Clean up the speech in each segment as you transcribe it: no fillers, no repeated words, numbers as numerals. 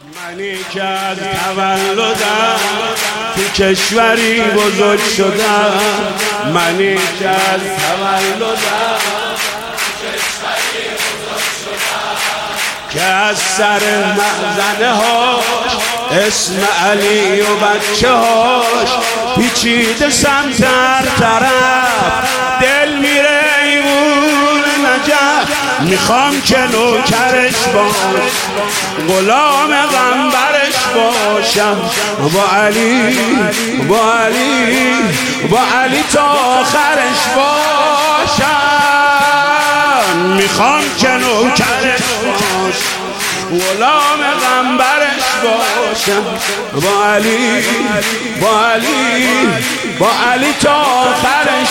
منی که از تولدم تو کشوری بزرگ شدم، منی که از تولدم که از سر مخزنه هاش اسم علی و بچه هاش پیچیده سمت هر طرف، دل میره ایمون نجف. میخوام که نوکرش باش، غلام غنبرش باشم، با علی با علی با علی تا آخرش باشم. میخوام که نوکرش باش، غلام غنبرش باشم، با علی با علی با علی تا آخرش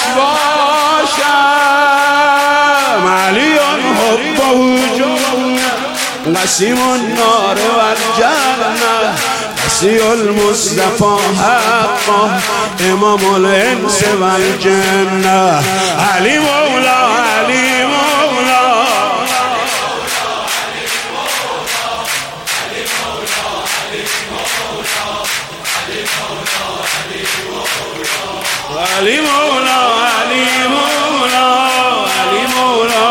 باشم. علی حبه جنة قسیم النار والجنة، وصی المصطفى حقا امام الانس والجنة. علی مولا علی مولا علی مولا علی مولا علی مولا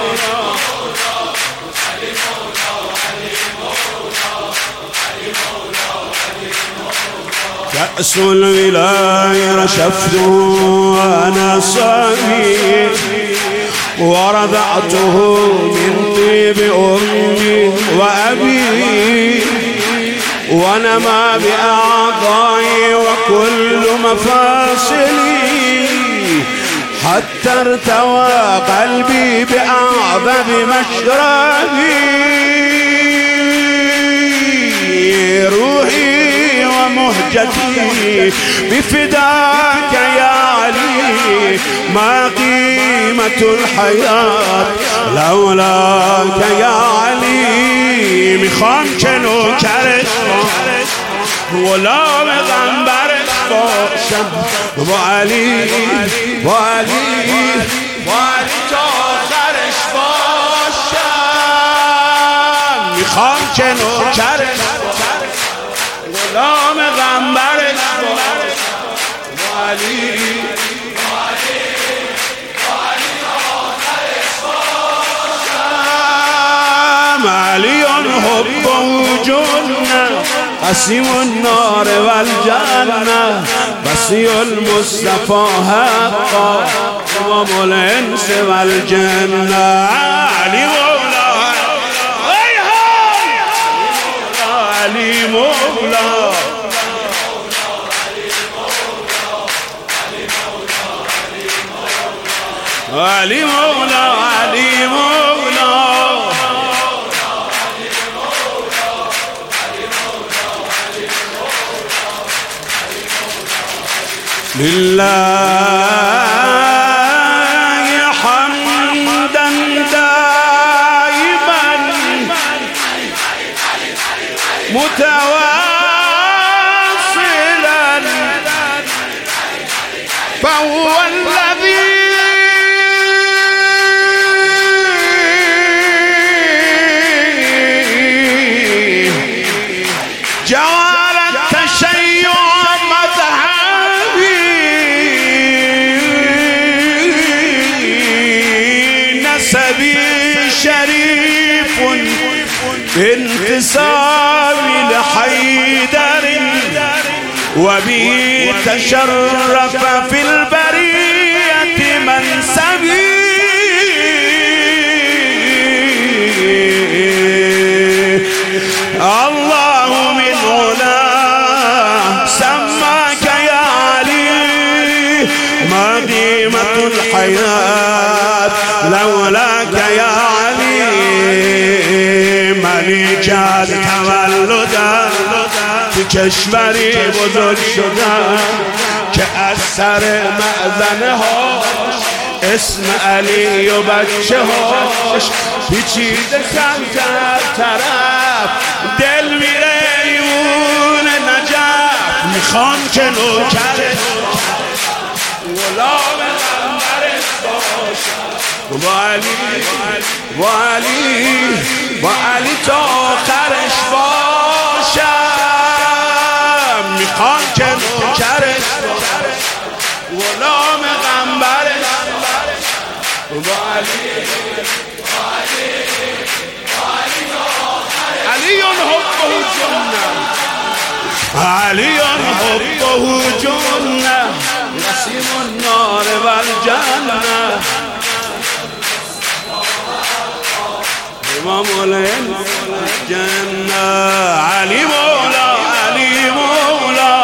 كأس الولاية رشفته وأنا صغير، ورضعته من طيب أمي وأبي، ونما بأعضائي وكل مفاصلي، حتى ارتوى قلبي بأعظم مشربي. روحي ومهجتي بفداك يا علي، ما قيمة الحياة لولاك يا علي. میخوام که نوکرش باش، غلام غنبرش باشم، با علی با علی با علی تا آخرش باشم. میخوام که نوکرش باش، غلام غنبرش باشم، با علی با علی با علی تا آخرش باشم. علی حبه جنة قسیم النار والجنة، وصی المصطفى حقا امام الانس والجنة. علی مولا علی مولا علی مولا علی مولا لله حمدا دائما متواصلا، فهو الذي جعل التشيع مذهبي، نسبي شريف بانتسابي لحيدر، وبه تشرف في البرية منسبي. الله من علاه سماك يا علي، ما قيمة الحياة لولاك يا علي. منی که از تولدم تو کشوری بزرگ شدم، که از سر مأذنه هاش اسم علی و بچه هاش پیچیده سمت هر طرف، دل میره ایمون نجف. میخوام که نوکرش غلام غنبرش باشم، با علی با علی با علی تا آخرش باش. که نوکرش غلام غنبرش با علی حبه جنة علی حبه جنة نسیم النار والجنة امام الجنة علی مولا علی مولا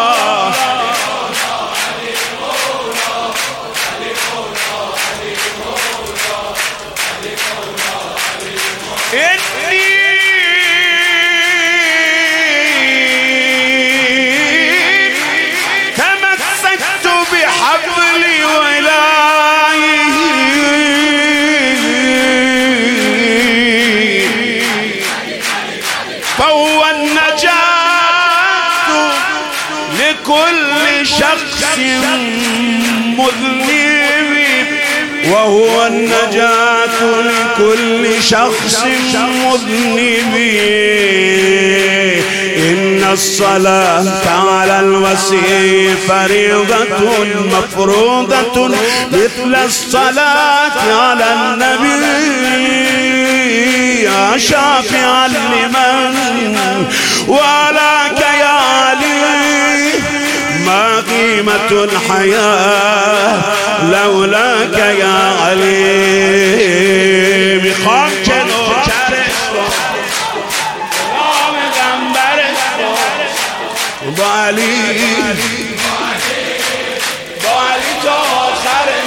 تمسكت بحبل ولائه فهو النجاة لكل شخص مذنب وهو النجاة لكل شخص مذنب إن الصلاة على الوصي فريضة مفروضة مثل الصلاة على النبي يا شافعا لمن ولاك يا علي ما قيمة الحياة لولاك يا علي میخوام که نوکرش غلام غنبرش با علی تا آخرش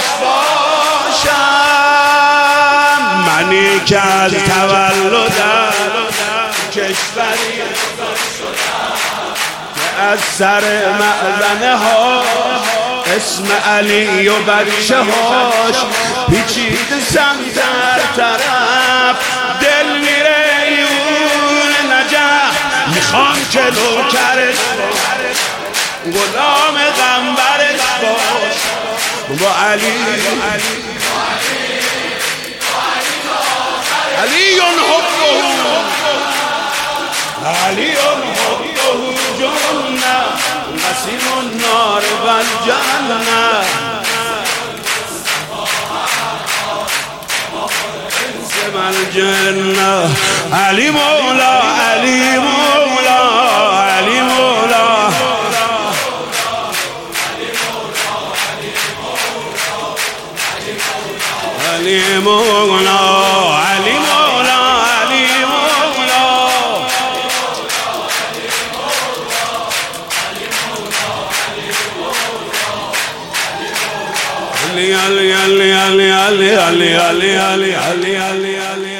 باشم منی که از تولدم کشوری از سر معدنه ها اسم علی و بچه هاش پیچید سمت هر طرف دل میره ایون نجف میخوام که نوکرش غلام غنبرش باش با علی علی حبه علی حبه جنة نسیم النار والجنة نسیم الجنة علی مولا علی مولا علی مولا علی مولا علی مولا Ali, Ali, Ali, Ali, Ali, Ali, Ali, Ali, Ali, Ali, Ali.